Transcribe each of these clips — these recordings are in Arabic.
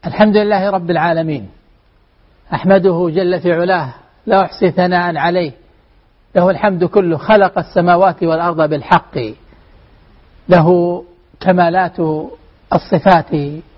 الحمد لله رب العالمين، أحمده جل في علاه، لا أحصي ثناء عليه، له الحمد كله، خلق السماوات والأرض بالحق، له كمالات الصفات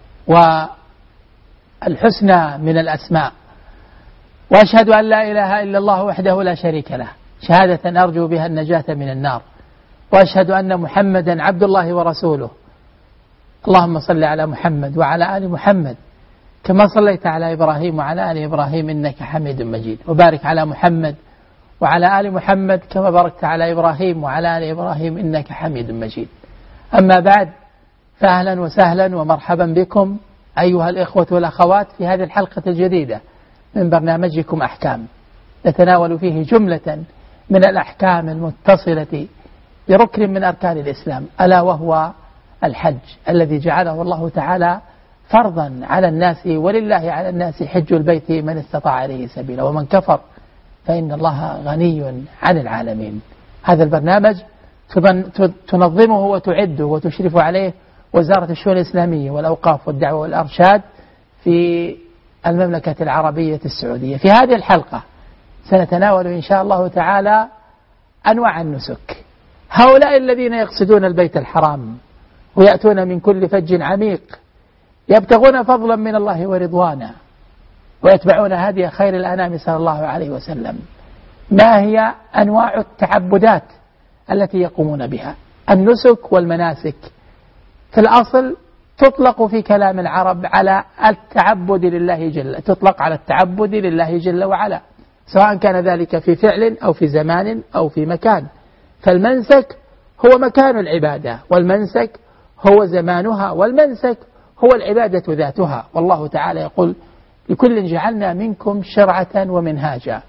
والحسنى من الأسماء. وأشهد أن لا إله إلا الله وحده لا شريك له، شهادة أرجو بها النجاة من النار. وأشهد أن محمدا عبد الله ورسوله. اللهم صل على محمد وعلى آل محمد كما صليت على إبراهيم وعلى آل إبراهيم إنك حميد مجيد، وبارك على محمد وعلى آل محمد كما باركت على إبراهيم وعلى آل إبراهيم إنك حميد مجيد. أما بعد، فأهلا وسهلا ومرحبا بكم أيها الإخوة والأخوات في هذه الحلقة الجديدة من برنامجكم أحكام، نتناول فيه جملة من الأحكام المتصلة بركن من أركان الإسلام، ألا وهو الحج الذي جعله الله تعالى فرضا على الناس، ولله على الناس حج البيت من استطاع إليه سبيلا، ومن كفر فإن الله غني عن العالمين. هذا البرنامج تنظمه وتعده وتشرف عليه وزارة الشؤون الإسلامية والأوقاف والدعوة والأرشاد في المملكة العربية السعودية. في هذه الحلقة سنتناول إن شاء الله تعالى أنواع النسك. هؤلاء الذين يقصدون البيت الحرام ويأتون من كل فج عميق يبتغون فضلا من الله ورضوانا ويتبعون هدي خير الأنام صلى الله عليه وسلم، ما هي أنواع التعبدات التي يقومون بها؟ النسك والمناسك في الأصل تطلق في كلام العرب على التعبد لله تطلق على التعبد لله جل وعلا، سواء كان ذلك في فعل أو في زمان أو في مكان. فالمنسك هو مكان العبادة، والمنسك هو زمانها، والمنسك هو العبادة ذاتها. والله تعالى يقول: لكل جعلنا منكم شرعة ومنهاجا،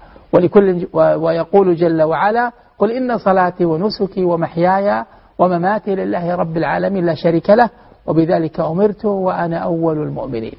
ويقول جل وعلا: قل إن صلاتي ونسكي ومحياي ومماتي لله رب العالمين لا شريك له وبذلك أمرت وأنا أول المؤمنين.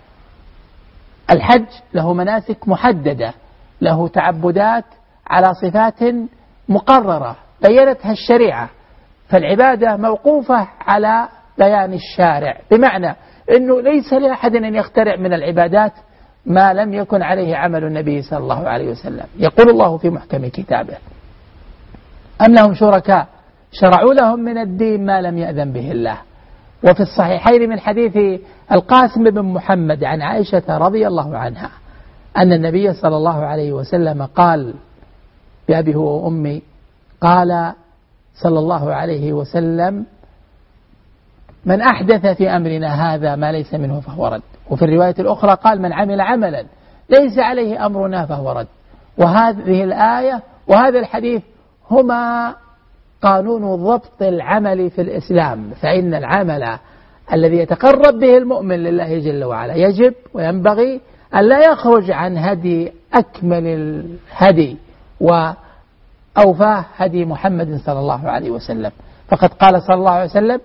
الحج له مناسك محددة، له تعبدات على صفات مقررة بينتها الشريعة، فالعبادة موقوفة على بيان الشارع، بمعنى أنه ليس لأحد أن يخترع من العبادات ما لم يكن عليه عمل النبي صلى الله عليه وسلم. يقول الله في محكم كتابه: أم لهم شركاء شرعوا لهم من الدين ما لم يأذن به الله. وفي الصحيحين من حديث القاسم بن محمد عن عائشة رضي الله عنها أن النبي صلى الله عليه وسلم قال بأبي هو وأمي، قال صلى الله عليه وسلم: من أحدث في أمرنا هذا ما ليس منه فهو رد. وفي الرواية الأخرى قال: من عمل عملا ليس عليه أمرنا فهو رد. وهذه الآية وهذا الحديث هما قانون ضبط العمل في الإسلام، فإن العمل الذي يتقرب به المؤمن لله جل وعلا يجب وينبغي أن لا يخرج عن هدي أكمل الهدي وأوفاه هدي محمد صلى الله عليه وسلم. فقد قال صلى الله عليه وسلم: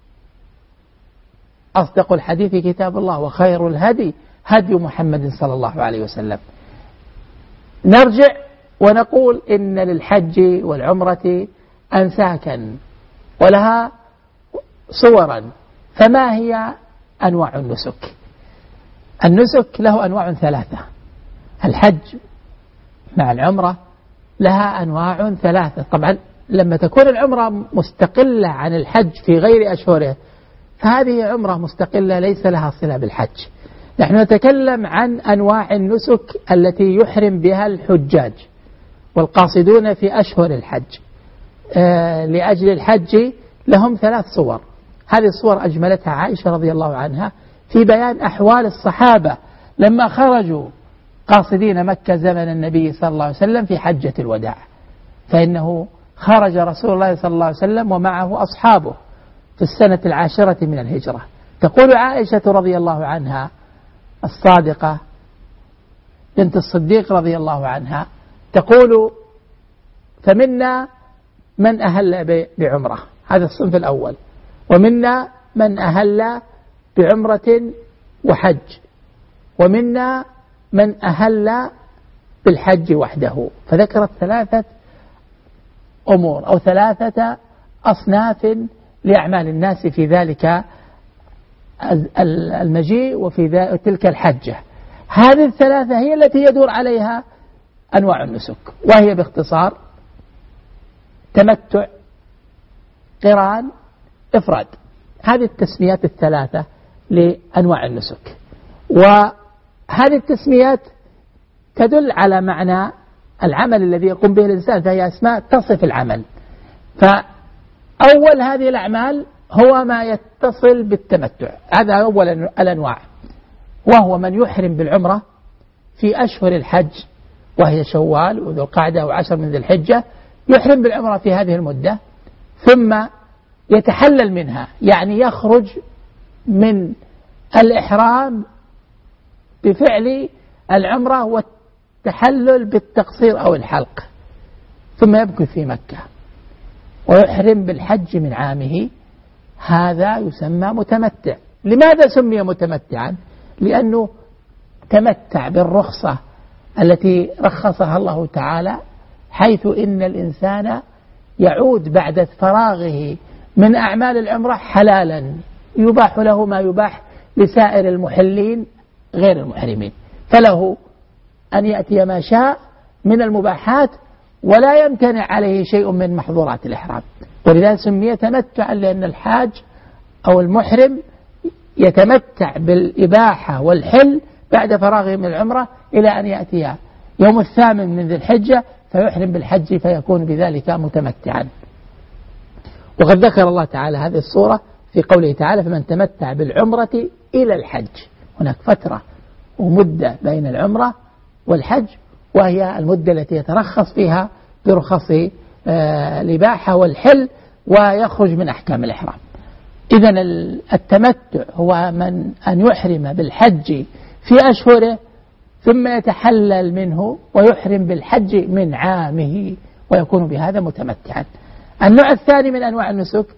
أصدق الحديث كتاب الله وخير الهدي هدي محمد صلى الله عليه وسلم. نرجع ونقول إن للحج والعمرة أنساكا ولها صورا. فما هي أنواع النسك؟ النسك له أنواع ثلاثة. الحج مع العمرة لها أنواع ثلاثة. طبعا لما تكون العمرة مستقلة عن الحج في غير أشهره فهذه عمرة مستقلة ليس لها صلة بالحج. نحن نتكلم عن أنواع النسك التي يحرم بها الحجاج والقاصدون في أشهر الحج لأجل الحج. لهم ثلاث صور. هذه الصور أجملتها عائشة رضي الله عنها في بيان أحوال الصحابة لما خرجوا قاصدين مكة زمن النبي صلى الله عليه وسلم في حجة الوداع، فإنه خرج رسول الله صلى الله عليه وسلم ومعه أصحابه في السنة 10 من الهجرة. تقول عائشة رضي الله عنها الصادقة بنت الصديق رضي الله عنها، تقول: فمنا من أهل بعمرة، هذا الصنف الأول، ومنا من أهل بعمرة وحج، ومنا من أهل بالحج وحده. فذكرت ثلاثة أمور أو ثلاثة أصناف لأعمال الناس في ذلك المجيء وفي تلك الحجة. هذه الثلاثة هي التي يدور عليها أنواع النسك، وهي باختصار تمتع، قران، إفراد. هذه التسميات الثلاثة لأنواع النسك، وهذه التسميات تدل على معنى العمل الذي يقوم به الإنسان، فهي أسماء تصف العمل. فأول هذه الأعمال هو ما يتصل بالتمتع، هذا أول الأنواع، وهو من يحرم بالعمرة في أشهر الحج، وهي شوال وذو القعدة وعشر من ذي الحجة، يحرم بالعمرة في هذه المدة، ثم يتحلل منها، يعني يخرج من الإحرام بفعل العمرة والتحلل بالتقصير أو الحلق، ثم يمكث في مكة ويحرم بالحج من عامه. هذا يسمى متمتع. لماذا سمي متمتعا؟ لأنه تمتع بالرخصة التي رخصها الله تعالى، حيث إن الإنسان يعود بعد فراغه من أعمال العمرة حلالا، يباح له ما يباح لسائر المحلين غير المحرمين، فله أن يأتي ما شاء من المباحات ولا يمتنع عليه شيء من محظورات الإحرام. ولذلك سمي تمتعا، لأن الحاج أو المحرم يتمتع بالإباحة والحل بعد فراغه من العمرة إلى أن يأتي يوم الثامن من ذي الحجة فيحرم بالحج، فيكون بذلك متمتعا. وقد ذكر الله تعالى هذه الصورة في قوله تعالى: فمن تمتع بالعمرة إلى الحج. هناك فترة ومدة بين العمرة والحج، وهي المدة التي يترخص فيها برخص الإباحة والحل ويخرج من أحكام الإحرام. إذن التمتع هو من أن يحرم بالحج في أشهره ثم يتحلل منه ويحرم بالحج من عامه، ويكون بهذا متمتعا. النوع الثاني من أنواع النسك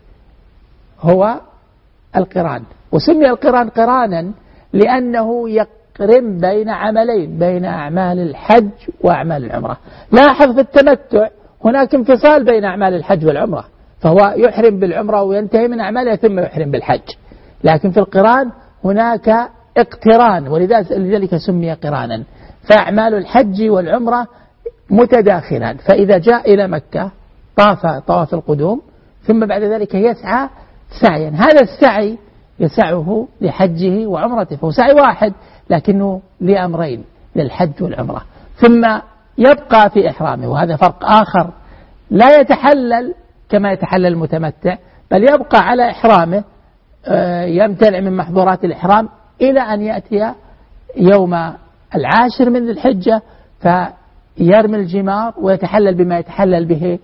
هو القران، وسمي القران قرانا لأنه يقرن بين عملين، بين أعمال الحج وأعمال العمرة. لاحظ في التمتع هناك انفصال بين أعمال الحج والعمرة، فهو يحرم بالعمرة وينتهي من أعمالها ثم يحرم بالحج. لكن في القران هناك اقتران، ولذلك سمي قرانا، فأعمال الحج والعمرة متداخلان. فإذا جاء إلى مكة طاف طواف القدوم، ثم بعد ذلك يسعى سعيا، هذا السعي يسعه لحجه وعمرته، فهو سعي واحد لكنه لأمرين، للحج والعمرة، ثم يبقى في إحرامه. وهذا فرق آخر، لا يتحلل كما يتحلل المتمتع، بل يبقى على إحرامه، يمتنع من محظورات الإحرام إلى أن يأتي يوم العاشر من ذي الحجة فيرمي الجمار ويتحلل بما يتحلل به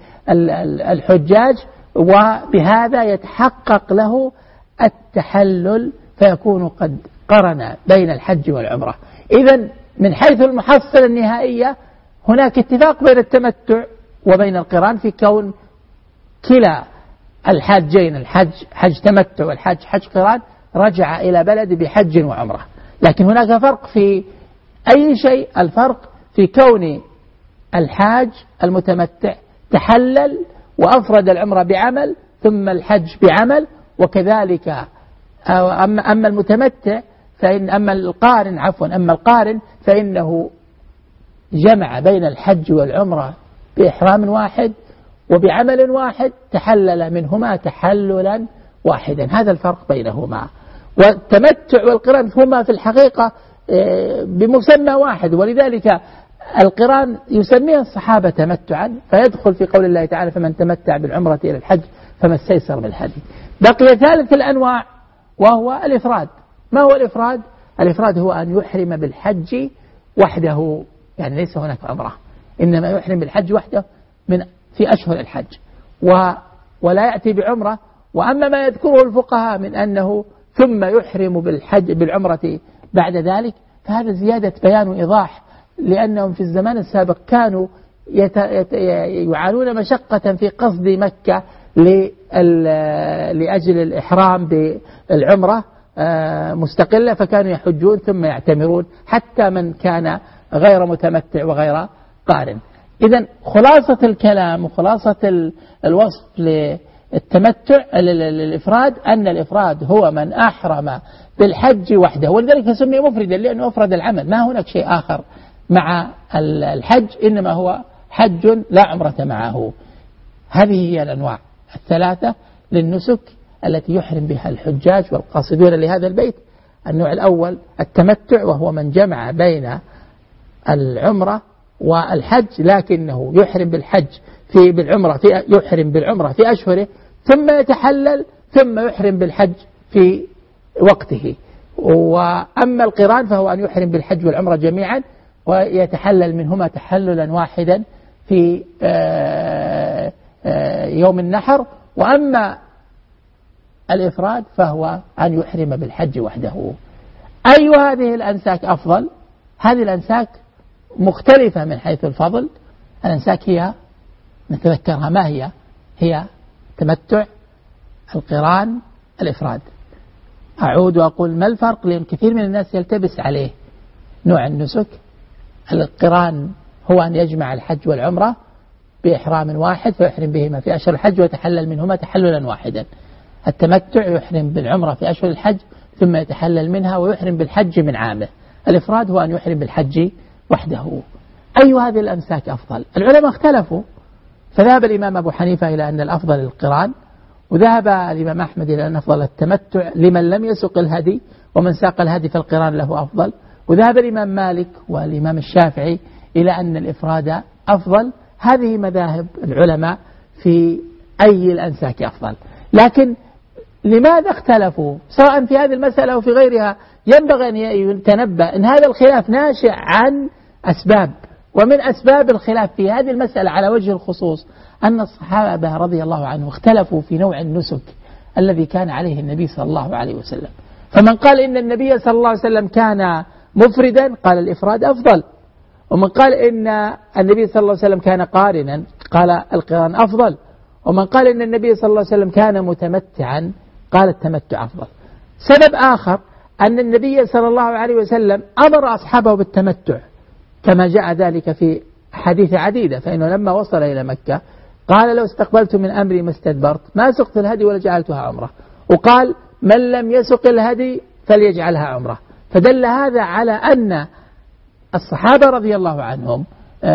الحجاج، وبهذا يتحقق له التحلل، فيكون قد قرن بين الحج والعمرة. إذن من حيث المحصلة النهائية هناك اتفاق بين التمتع وبين القران في كون كلا الحاجين، الحج حج تمتع والحج حج قران، رجع إلى بلد بحج وعمرة. لكن هناك فرق في أي شيء، الفرق في كون الحاج المتمتع تحلل وأفرد العمرة بعمل ثم الحج بعمل، وكذلك أما المتمتع أما القارن فإنه جمع بين الحج والعمرة بإحرام واحد وبعمل واحد، تحلل منهما تحللا واحدا. هذا الفرق بينهما. والتمتع والقران هما في الحقيقة بمسمى واحد، ولذلك القران يسميه الصحابة تمتعا، فيدخل في قول الله تعالى: فمن تمتع بالعمرة إلى الحج فما استيسر من الهدي. بقي ثالث الأنواع وهو الإفراد. ما هو الإفراد؟ الإفراد هو أن يحرم بالحج وحده، يعني ليس هناك عمرة، إنما يحرم بالحج وحده في أشهر الحج ولا يأتي بعمرة. وأما ما يذكره الفقهاء من أنه ثم يحرم بالعمرة بعد ذلك، فهذا زيادة بيان وإيضاح، لأنهم في الزمان السابق كانوا يعانون مشقة في قصد مكة لأجل الإحرام بالعمرة مستقلة، فكانوا يحجون ثم يعتمرون، حتى من كان غير متمتع وغير قارن. إذن خلاصة الكلام وخلاصة الوصف التمتع الإفراد أن الإفراد هو من أحرم بالحج وحده، ولذلك سمي مفردا لأنه أفرد العمل، ما هناك شيء آخر مع الحج، إنما هو حج لا عمرة معه. هذه هي الأنواع الثلاثة للنسك التي يحرم بها الحجاج والقاصدون لهذا البيت. النوع الأول التمتع، وهو من جمع بين العمرة والحج، لكنه يحرم بالحج يحرم بالعمرة في أشهره، ثم يتحلل، ثم يحرم بالحج في وقته. وأما القران فهو أن يحرم بالحج والعمرة جميعا ويتحلل منهما تحللا واحدا في يوم النحر. وأما الإفراد فهو أن يحرم بالحج وحده. أي هذه الأنساك أفضل؟ هذه الأنساك مختلفة من حيث الفضل. الأنساك هي نتذكرها، ما هي؟ هي تمتع، القران، الإفراد. أعود وأقول ما الفرق، لأن كثير من الناس يلتبس عليه نوع النسك. القران هو أن يجمع الحج والعمرة بإحرام واحد فيحرم بهما في أشهر الحج ويتحلل منهما تحللا واحدا. التمتع يحرم بالعمرة في أشهر الحج ثم يتحلل منها ويحرم بالحج من عامه. الإفراد هو أن يحرم بالحج وحده. أي هذه الأمساك أفضل؟ العلماء اختلفوا، فذهب الإمام أبو حنيفة إلى أن الأفضل القران، وذهب الإمام أحمد إلى أن أفضل التمتع لمن لم يسق الهدي، ومن ساق الهدي فالقران له أفضل. وذهب الإمام مالك والإمام الشافعي إلى أن الإفراد أفضل. هذه مذاهب العلماء في أي الأنساك أفضل. لكن لماذا اختلفوا سواء في هذه المسألة أو في غيرها؟ ينبغي أن يتنبأ أن هذا الخلاف ناشئ عن أسباب، ومن أسباب الخلاف في هذه المسألة على وجه الخصوص أن الصحابة رضي الله عنهم اختلفوا في نوع النسك الذي كان عليه النبي صلى الله عليه وسلم. فمن قال إن النبي صلى الله عليه وسلم كان مفردا قال الإفراد أفضل، ومن قال إن النبي صلى الله عليه وسلم كان قارنا قال القران أفضل، ومن قال إن النبي صلى الله عليه وسلم كان متمتعا قال التمتع أفضل. سبب آخر أن النبي صلى الله عليه وسلم أمر أصحابه بالتمتع كما جاء ذلك في حديث عديدة، فإنه لما وصل إلى مكة قال لو استقبلت من أمري ما استدبرت ما سقت الهدي ولا جعلتها عمرة، وقال من لم يسق الهدي فليجعلها عمرة. فدل هذا على أن الصحابة رضي الله عنهم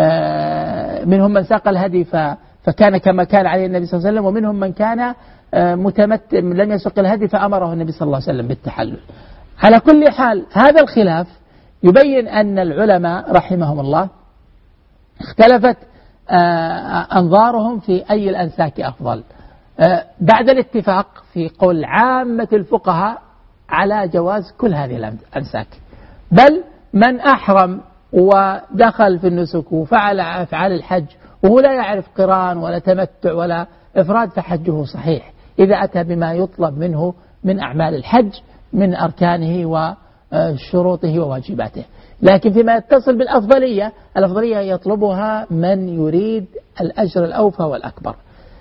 منهم من ساق الهدي فكان كما كان عليه النبي صلى الله عليه وسلم، ومنهم من كان متمتع لم يسق الهدي فأمره النبي صلى الله عليه وسلم بالتحلل. على كل حال هذا الخلاف يبين أن العلماء رحمهم الله اختلفت أنظارهم في أي الأنساك أفضل بعد الاتفاق في قول عامة الفقهاء على جواز كل هذه الأنساك، بل من أحرم ودخل في النسك وفعل أفعال الحج وهو لا يعرف قران ولا تمتع ولا إفراد فحجه صحيح إذا أتى بما يطلب منه من أعمال الحج من أركانه وشروطه وواجباته. لكن فيما يتصل بالأفضلية، الأفضلية يطلبها من يريد الأجر الأوفى والأكبر.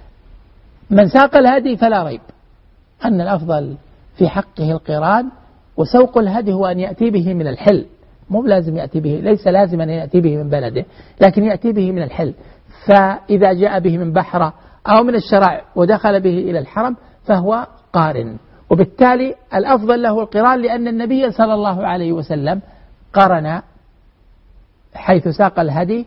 من ساق الهدي فلا ريب أن الأفضل في حقه القران، وسوق الهدي هو أن يأتي به من الحل، مو لازم يأتي به، ليس لازم أن يأتي به من بلده، لكن يأتي به من الحل. فإذا جاء به من بحرة أو من الشرع ودخل به إلى الحرم فهو قارن، وبالتالي الأفضل له القران، لأن النبي صلى الله عليه وسلم قرن حيث ساق الهدي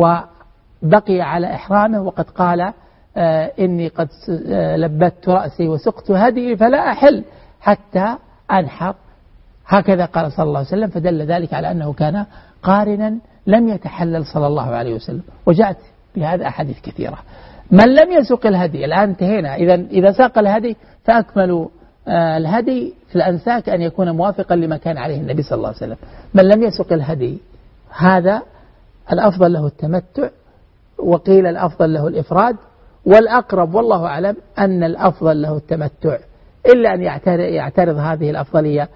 وبقي على إحرامه، وقد قال إني قد لبت رأسي وسقت هدي فلا أحل حتى أنحر، هكذا قال صلى الله عليه وسلم. فدل ذلك على أنه كان قارنا لم يتحلل صلى الله عليه وسلم، وجاءت بهذا أحاديث كثيرة. من لم يسق الهدي، الآن انتهينا، إذا ساق الهدي فأكملوا الهدي في الأنساك أن يكون موافقا لما كان عليه النبي صلى الله عليه وسلم. من لم يسق الهدي هذا الأفضل له التمتع، وقيل الأفضل له الإفراد، والأقرب والله أعلم أن الأفضل له التمتع، إلا أن يعترض هذه الأفضلية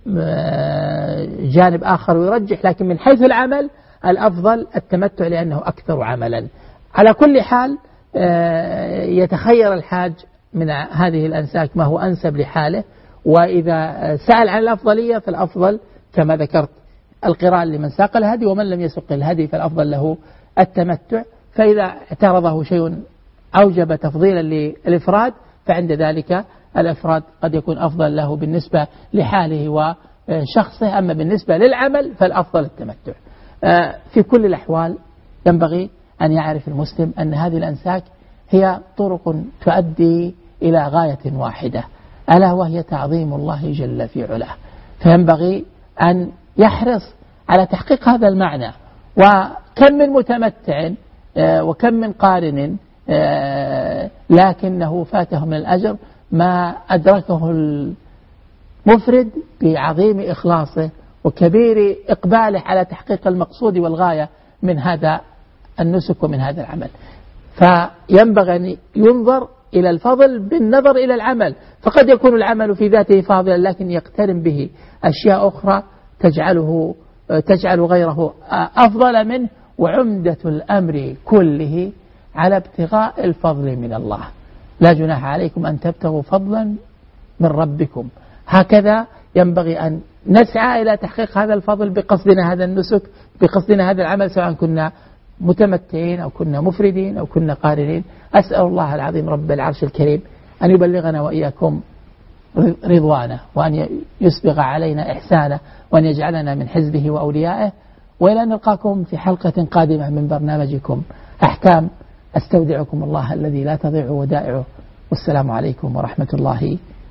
جانب آخر ويرجح، لكن من حيث العمل الأفضل التمتع لأنه أكثر عملا. على كل حال يتخير الحاج من هذه الأنساك ما هو أنسب لحاله، وإذا سأل عن الأفضلية فالأفضل كما ذكرت القران لمن ساق الهدي، ومن لم يسق الهدي فالأفضل له التمتع. فإذا اعترضه شيء أوجب تفضيلا للإفراد فعند ذلك الإفراد قد يكون أفضل له بالنسبة لحاله وشخصه، أما بالنسبة للعمل فالأفضل التمتع. في كل الأحوال ينبغي أن يعرف المسلم أن هذه الأنساك هي طرق تؤدي إلى غاية واحدة، ألا وهي تعظيم الله جل في علاه، فينبغي أن يحرص على تحقيق هذا المعنى. وكم من متمتع وكم من قارن لكنه فاته من الأجر ما أدركه المفرد بعظيم إخلاصه وكبير إقباله على تحقيق المقصود والغاية من هذا النسك ومن هذا العمل. فينبغي أن ينظر إلى الفضل بالنظر إلى العمل، فقد يكون العمل في ذاته فاضلا لكن يقترن به أشياء أخرى تجعل غيره أفضل منه، وعمدة الأمر كله على ابتغاء الفضل من الله. لا جناح عليكم أن تبتغوا فضلا من ربكم. هكذا ينبغي أن نسعى إلى تحقيق هذا الفضل بقصدنا هذا النسك، بقصدنا هذا العمل، سواء كنا متمتعين أو كنا مفردين أو كنا قارنين. أسأل الله العظيم رب العرش الكريم أن يبلغنا وإياكم رضوانه، وأن يسبغ علينا إحسانه، وأن يجعلنا من حزبه وأوليائه. وإلى أن نلقاكم في حلقة قادمة من برنامجكم أحكام، أستودعكم الله الذي لا تضيع ودائعه، والسلام عليكم ورحمة الله